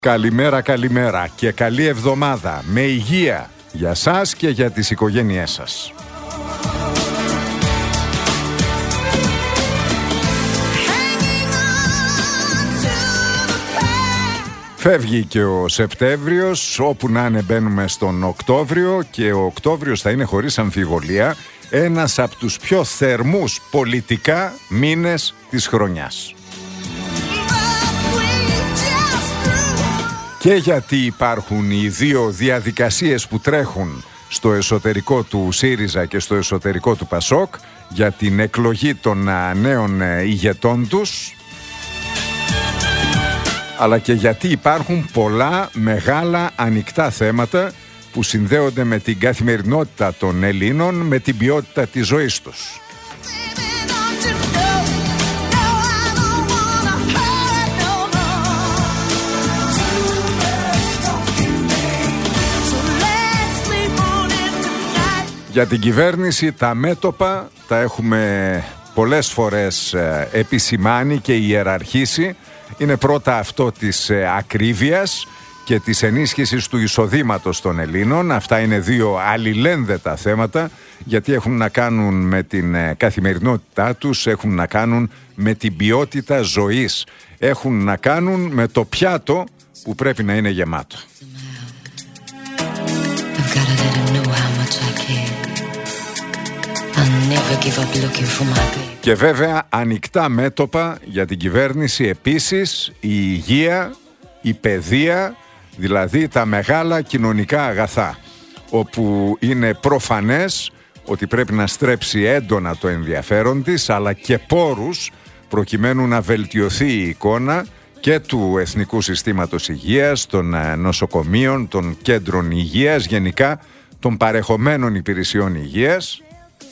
Καλημέρα, καλημέρα και καλή εβδομάδα με υγεία για σας και για τις οικογένειές σας. Φεύγει και ο Σεπτέμβριος, όπου να είναι μπαίνουμε στον Οκτώβριο και ο Οκτώβριος θα είναι χωρίς αμφιβολία ένας από τους πιο θερμούς πολιτικά μήνες της χρονιάς. Και γιατί υπάρχουν οι δύο διαδικασίες που τρέχουν στο εσωτερικό του ΣΥΡΙΖΑ και στο εσωτερικό του ΠΑΣΟΚ για την εκλογή των νέων ηγετών τους, αλλά και γιατί υπάρχουν πολλά μεγάλα ανοιχτά θέματα που συνδέονται με την καθημερινότητα των Ελλήνων, με την ποιότητα της ζωής τους. Για την κυβέρνηση τα μέτωπα τα έχουμε πολλές φορές επισημάνει και ιεραρχήσει. Είναι πρώτα αυτό της ακρίβειας και της ενίσχυσης του εισοδήματος των Ελλήνων. Αυτά είναι δύο αλληλένδετα θέματα, γιατί έχουν να κάνουν με την καθημερινότητά τους, έχουν να κάνουν με την ποιότητα ζωής, έχουν να κάνουν με το πιάτο που πρέπει να είναι γεμάτο. Και βέβαια ανοιχτά μέτωπα για την κυβέρνηση επίσης η υγεία, η παιδεία, δηλαδή τα μεγάλα κοινωνικά αγαθά, όπου είναι προφανές ότι πρέπει να στρέψει έντονα το ενδιαφέρον της, αλλά και πόρους προκειμένου να βελτιωθεί η εικόνα και του Εθνικού Συστήματος Υγείας, των νοσοκομείων, των κέντρων υγείας, γενικά των παρεχομένων υπηρεσιών υγείας,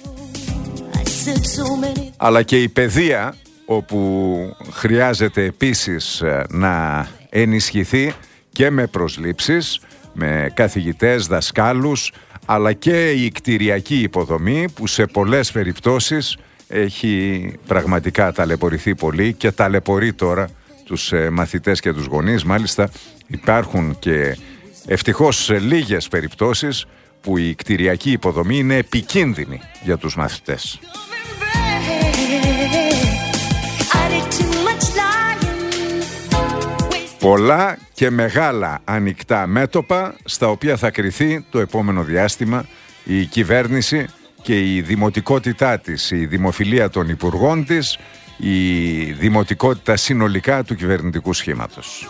αλλά και η παιδεία, όπου χρειάζεται επίσης να ενισχυθεί και με προσλήψεις, με καθηγητές, δασκάλους, αλλά και η κτηριακή υποδομή που σε πολλές περιπτώσεις έχει πραγματικά ταλαιπωρηθεί πολύ και ταλαιπωρεί τώρα τους μαθητές και τους γονείς. Μάλιστα υπάρχουν και ευτυχώς λίγες περιπτώσεις που η κτηριακή υποδομή είναι επικίνδυνη για τους μαθητές. Πολλά και μεγάλα ανοιχτά μέτωπα στα οποία θα κριθεί το επόμενο διάστημα η κυβέρνηση και η δημοτικότητά της, η δημοφιλία των υπουργών της, η δημοτικότητα συνολικά του κυβερνητικού σχήματος.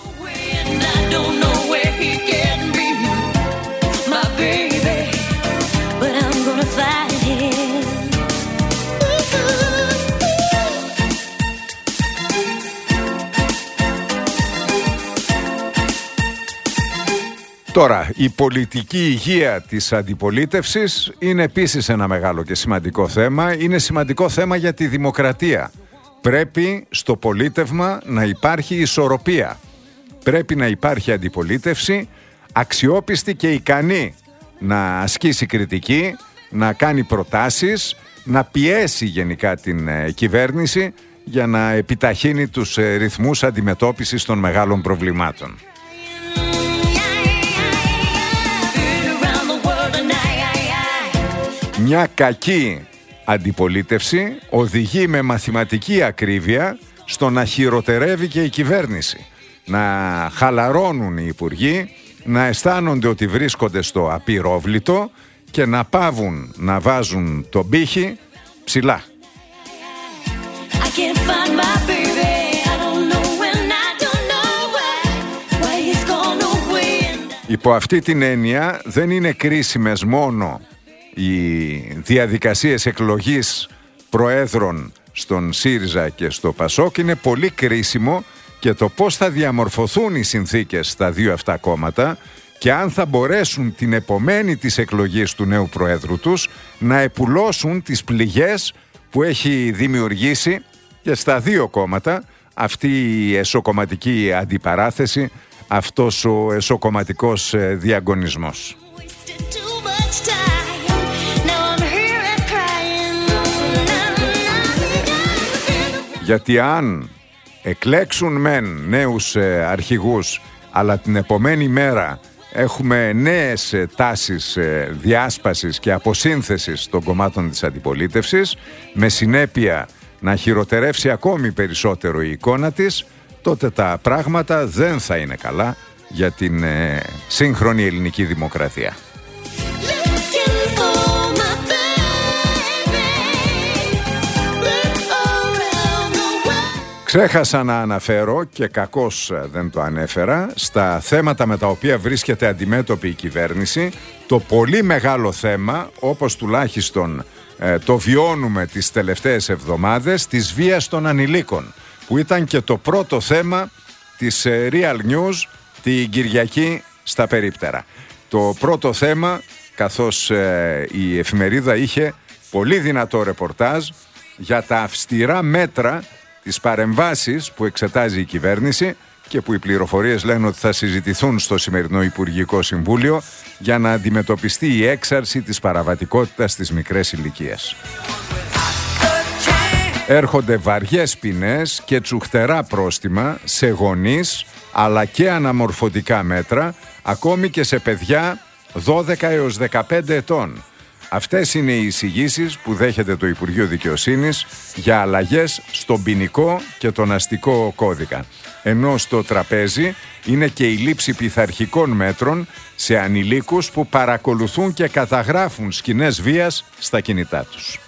Τώρα, η πολιτική υγεία της αντιπολίτευσης είναι επίσης ένα μεγάλο και σημαντικό θέμα. Είναι σημαντικό θέμα για τη δημοκρατία. Πρέπει στο πολίτευμα να υπάρχει ισορροπία. Πρέπει να υπάρχει αντιπολίτευση αξιόπιστη και ικανή να ασκήσει κριτική, να κάνει προτάσεις, να πιέσει γενικά την κυβέρνηση για να επιταχύνει τους ρυθμούς αντιμετώπισης των μεγάλων προβλημάτων. Μια κακή αντιπολίτευση οδηγεί με μαθηματική ακρίβεια στο να χειροτερεύει και η κυβέρνηση, να χαλαρώνουν οι υπουργοί, να αισθάνονται ότι βρίσκονται στο απειρόβλητο και να πάβουν να βάζουν τον πύχη ψηλά. Υπό αυτή την έννοια δεν είναι κρίσιμες μόνο οι διαδικασίες εκλογής προέδρων στον ΣΥΡΙΖΑ και στο ΠΑΣΟΚ, είναι πολύ κρίσιμο και το πώς θα διαμορφωθούν οι συνθήκες στα δύο αυτά κόμματα και αν θα μπορέσουν την επομένη της εκλογής του νέου προέδρου τους να επουλώσουν τις πληγές που έχει δημιουργήσει και στα δύο κόμματα αυτή η εσωκομματική αντιπαράθεση, αυτός ο εσωκομματικός διαγωνισμός. Γιατί αν εκλέξουν μεν νέους αρχηγούς αλλά την επομένη μέρα έχουμε νέες τάσεις διάσπασης και αποσύνθεσης των κομμάτων της αντιπολίτευσης, με συνέπεια να χειροτερεύσει ακόμη περισσότερο η εικόνα της, τότε τα πράγματα δεν θα είναι καλά για την σύγχρονη ελληνική δημοκρατία. Ξέχασα να αναφέρω, και κακώς δεν το ανέφερα, στα θέματα με τα οποία βρίσκεται αντιμέτωπη η κυβέρνηση, το πολύ μεγάλο θέμα, όπως τουλάχιστον το βιώνουμε τις τελευταίες εβδομάδες, της βίας των ανηλίκων, που ήταν και το πρώτο θέμα της Real News την Κυριακή στα περίπτερα. Το πρώτο θέμα, καθώς η εφημερίδα είχε πολύ δυνατό ρεπορτάζ για τα αυστηρά μέτρα, τις παρεμβάσεις που εξετάζει η κυβέρνηση και που οι πληροφορίες λένε ότι θα συζητηθούν στο σημερινό Υπουργικό Συμβούλιο για να αντιμετωπιστεί η έξαρση της παραβατικότητας στις μικρές ηλικίες. Έρχονται βαριές ποινές και τσουχτερά πρόστιμα σε γονείς, αλλά και αναμορφωτικά μέτρα, ακόμη και σε παιδιά 12 έως 15 ετών. Αυτές είναι οι εισηγήσεις που δέχεται το Υπουργείο Δικαιοσύνης για αλλαγές στον ποινικό και τον αστικό κώδικα. Ενώ στο τραπέζι είναι και η λήψη πειθαρχικών μέτρων σε ανηλίκους που παρακολουθούν και καταγράφουν σκηνές βίας στα κινητά τους.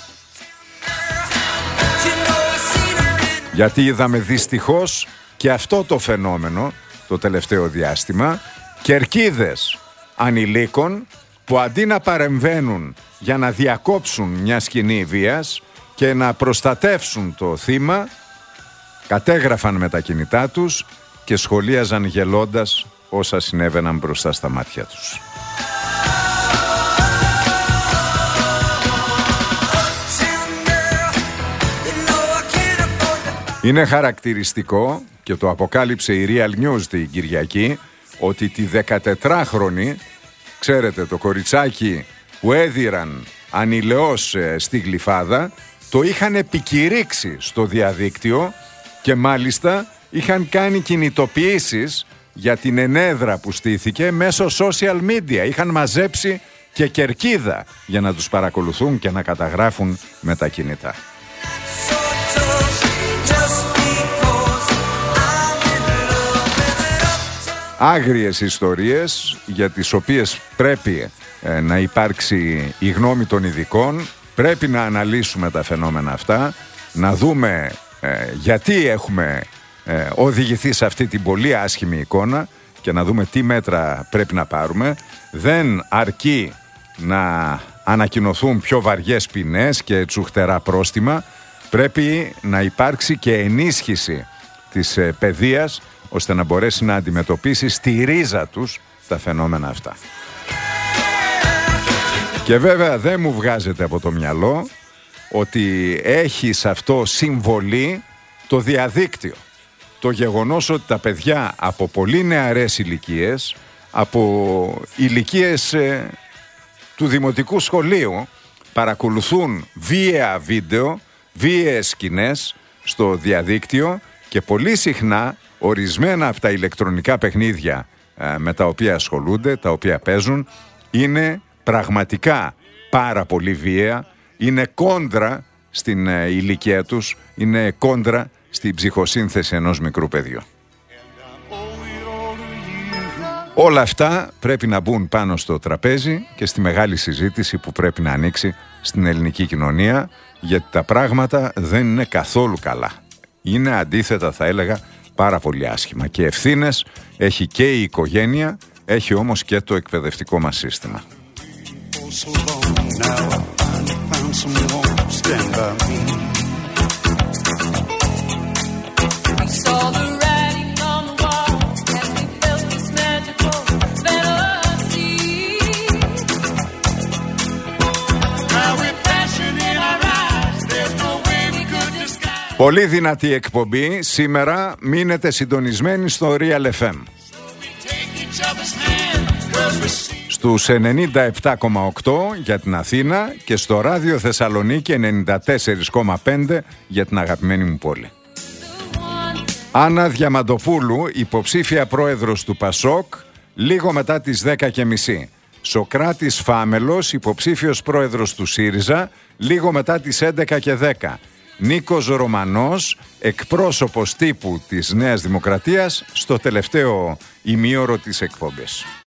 Γιατί είδαμε δυστυχώς και αυτό το φαινόμενο το τελευταίο διάστημα, κερκίδες ανηλίκων που αντί να παρεμβαίνουν για να διακόψουν μια σκηνή βίας και να προστατεύσουν το θύμα, κατέγραφαν με τα κινητά τους και σχολίαζαν γελώντας όσα συνέβαιναν μπροστά στα μάτια τους. Είναι χαρακτηριστικό, και το αποκάλυψε η Real News την Κυριακή, ότι τη 14χρονη, ξέρετε, το κοριτσάκι που έδιραν ανηλαιώς στη Γλυφάδα, το είχαν επικηρύξει στο διαδίκτυο και μάλιστα είχαν κάνει κινητοποιήσεις για την ενέδρα που στήθηκε μέσω social media. Είχαν μαζέψει και κερκίδα για να τους παρακολουθούν και να καταγράφουν με τα κινητά. Άγριες ιστορίες για τις οποίες πρέπει να υπάρξει η γνώμη των ειδικών. Πρέπει να αναλύσουμε τα φαινόμενα αυτά, να δούμε γιατί έχουμε οδηγηθεί σε αυτή την πολύ άσχημη εικόνα και να δούμε τι μέτρα πρέπει να πάρουμε. Δεν αρκεί να ανακοινωθούν πιο βαριές ποινές και τσουχτερά πρόστιμα. Πρέπει να υπάρξει και ενίσχυση της παιδείας, ώστε να μπορέσει να αντιμετωπίσει στη ρίζα τους τα φαινόμενα αυτά. Και βέβαια δεν μου βγάζετε από το μυαλό ότι έχει σε αυτό συμβολή το διαδίκτυο. Το γεγονός ότι τα παιδιά από πολύ νεαρές ηλικίες, από ηλικίες του δημοτικού σχολείου, παρακολουθούν βίαια βίντεο, βίαιες σκηνές στο διαδίκτυο και πολύ συχνά ορισμένα από τα ηλεκτρονικά παιχνίδια με τα οποία ασχολούνται, τα οποία παίζουν, είναι πραγματικά πάρα πολύ βίαια, είναι κόντρα στην ηλικία τους, είναι κόντρα στην ψυχοσύνθεση ενός μικρού παιδιού. Όλα αυτά πρέπει να μπουν πάνω στο τραπέζι και στη μεγάλη συζήτηση που πρέπει να ανοίξει στην ελληνική κοινωνία, γιατί τα πράγματα δεν είναι καθόλου καλά. Είναι αντίθετα, θα έλεγα, πάρα πολύ άσχημα. Και ευθύνες έχει και η οικογένεια, έχει όμως και το εκπαιδευτικό μας σύστημα. Πολύ δυνατή εκπομπή σήμερα, μείνετε συντονισμένοι στο Real FM. Στους 97,8 για την Αθήνα και στο Ράδιο Θεσσαλονίκη 94,5 για την αγαπημένη μου πόλη. Άννα Διαμαντοπούλου, υποψήφια πρόεδρος του ΠΑΣΟΚ, λίγο μετά τις 10:30. Σοκράτης Φάμελος, υποψήφιος πρόεδρος του ΣΥΡΙΖΑ, λίγο μετά τις 11:10. Νίκος Ρωμανός, εκπρόσωπος τύπου της Νέας Δημοκρατίας, στο τελευταίο ημίωρο της εκπομπής.